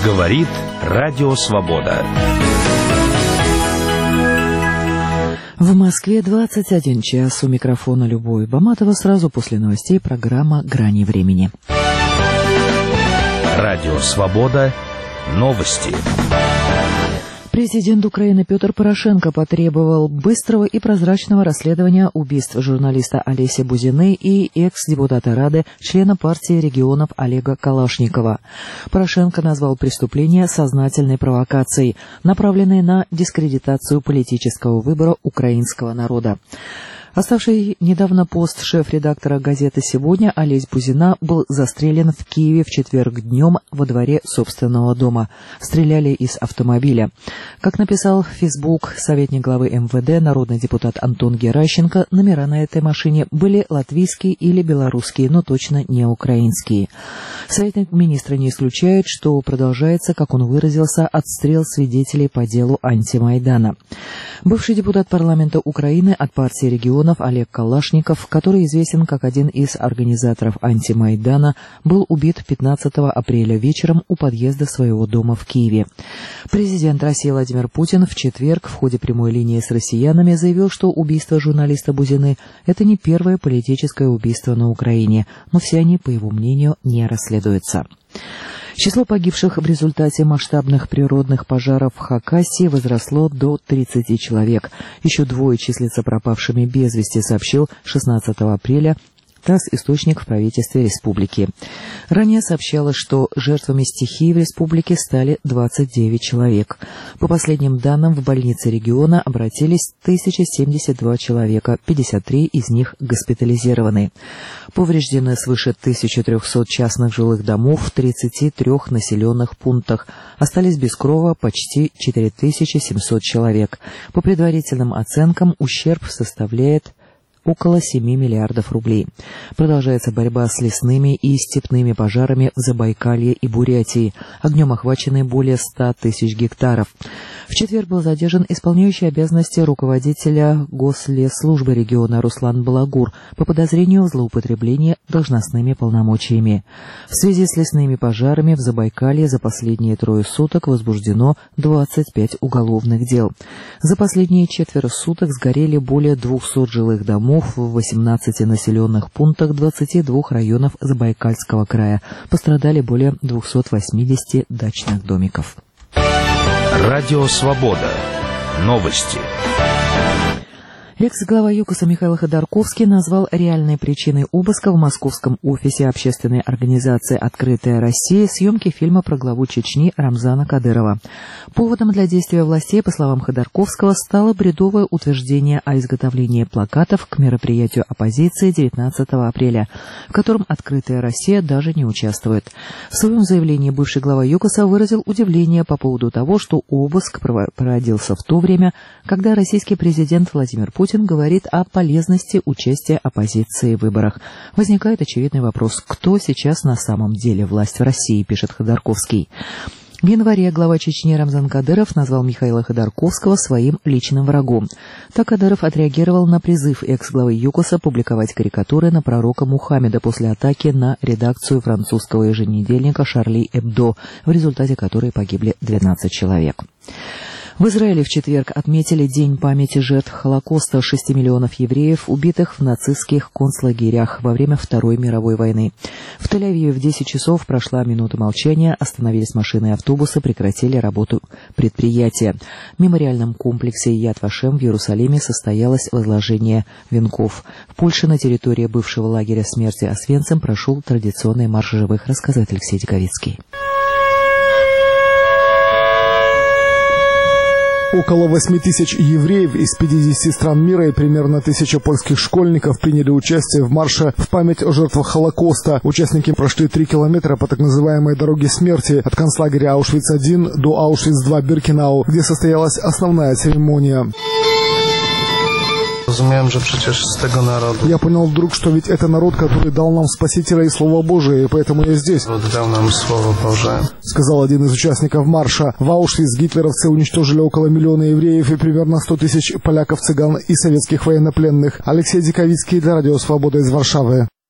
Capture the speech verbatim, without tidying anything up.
Говорит Радио Свобода. В Москве двадцать один час. У микрофона Любовь Баматова. Сразу после новостей программа «Грани времени». Радио Свобода. Новости. Президент Украины Петр Порошенко потребовал быстрого и прозрачного расследования убийств журналиста Олеси Бузиной и экс-депутата Рады, члена партии регионов Олега Калашникова. Порошенко назвал преступление сознательной провокацией, направленной на дискредитацию политического выбора украинского народа. Оставший недавно пост шеф-редактора газеты «Сегодня» Олесь Бузина был застрелен в Киеве в четверг днем во дворе собственного дома. Стреляли из автомобиля. Как написал в Facebook советник главы эм вэ дэ, народный депутат Антон Геращенко, номера на этой машине были латвийские или белорусские, но точно не украинские. Советник министра не исключает, что продолжается, как он выразился, отстрел свидетелей по делу антимайдана. Бывший депутат парламента Украины от партии регионов Олег Калашников, который известен как один из организаторов антимайдана, был убит пятнадцатого апреля вечером у подъезда своего дома в Киеве. Президент России Владимир Путин в четверг в ходе прямой линии с россиянами заявил, что убийство журналиста Бузины – это не первое политическое убийство на Украине, но все они, по его мнению, не расследуются. Число погибших в результате масштабных природных пожаров в Хакасии возросло до тридцати человек. Еще двое числятся пропавшими без вести, сообщил шестнадцатого апреля ТАСС-источник в правительстве республики. Ранее сообщалось, что жертвами стихии в республике стали двадцать девять человек. По последним данным, в больнице региона обратились тысяча семьдесят два человека, пятьдесят три из них госпитализированы. Повреждены свыше тысячи трехсот частных жилых домов в тридцати трёх населенных пунктах. Остались без крова почти четыре тысячи семьсот человек. По предварительным оценкам, ущерб составляет около семи миллиардов рублей. Продолжается борьба с лесными и степными пожарами в Забайкалье и Бурятии. Огнем охвачены более ста тысяч гектаров. В четверг был задержан исполняющий обязанности руководителя Гослесслужбы региона Руслан Балагур по подозрению в злоупотреблении должностными полномочиями. В связи с лесными пожарами в Забайкалье за последние трое суток возбуждено двадцать пять уголовных дел. За последние четверо суток сгорели более двухсот жилых домов в восемнадцати населенных пунктах двадцати двух районов Забайкальского края. Пострадали более двухсот восьмидесяти дачных домиков. Радио Свобода. Новости. Экс-глава ЮКОСа Михаил Ходорковский назвал реальной причиной обыска в московском офисе общественной организации «Открытая Россия» съемки фильма про главу Чечни Рамзана Кадырова. Поводом для действия властей, по словам Ходорковского, стало бредовое утверждение о изготовлении плакатов к мероприятию оппозиции девятнадцатого апреля, в котором «Открытая Россия» даже не участвует. В своем заявлении бывший глава ЮКОСа выразил удивление по поводу того, что обыск проводился в то время, когда российский президент Владимир Путин говорит о полезности участия оппозиции в выборах. Возникает очевидный вопрос, кто сейчас на самом деле власть в России, пишет Ходорковский. В январе глава Чечни Рамзан Кадыров назвал Михаила Ходорковского своим личным врагом. Так Кадыров отреагировал на призыв экс-главы ЮКОСа публиковать карикатуры на пророка Мухаммеда после атаки на редакцию французского еженедельника «Шарли Эбдо», в результате которой погибли двенадцать человек. В Израиле в четверг отметили День памяти жертв Холокоста шести миллионов евреев, убитых в нацистских концлагерях во время Второй мировой войны. В Тель-Авиве в десять часов прошла минута молчания, остановились машины и автобусы, прекратили работу предприятия. В мемориальном комплексе Яд Вашем в Иерусалиме состоялось возложение венков. В Польше на территории бывшего лагеря смерти Освенцим прошел традиционный марш живых, рассказывает Алексей Диковицкий. Около восьми тысяч евреев из пятидесяти стран мира и примерно тысяча польских школьников приняли участие в марше в память о жертвах Холокоста. Участники прошли три километра по так называемой дороге смерти от концлагеря Аушвиц один до Аушвиц два Биркенау, где состоялась основная церемония. Я понял вдруг, что ведь это народ, который дал нам Спасителя и Слово Божие, и поэтому я здесь, дал нам Слово Божие, сказал один из участников марша. В Аушвиц гитлеровцы уничтожили около миллиона евреев и примерно сто тысяч поляков, цыган и советских военнопленных. Алексей Диковицкий для Радио Свобода из Варшавы.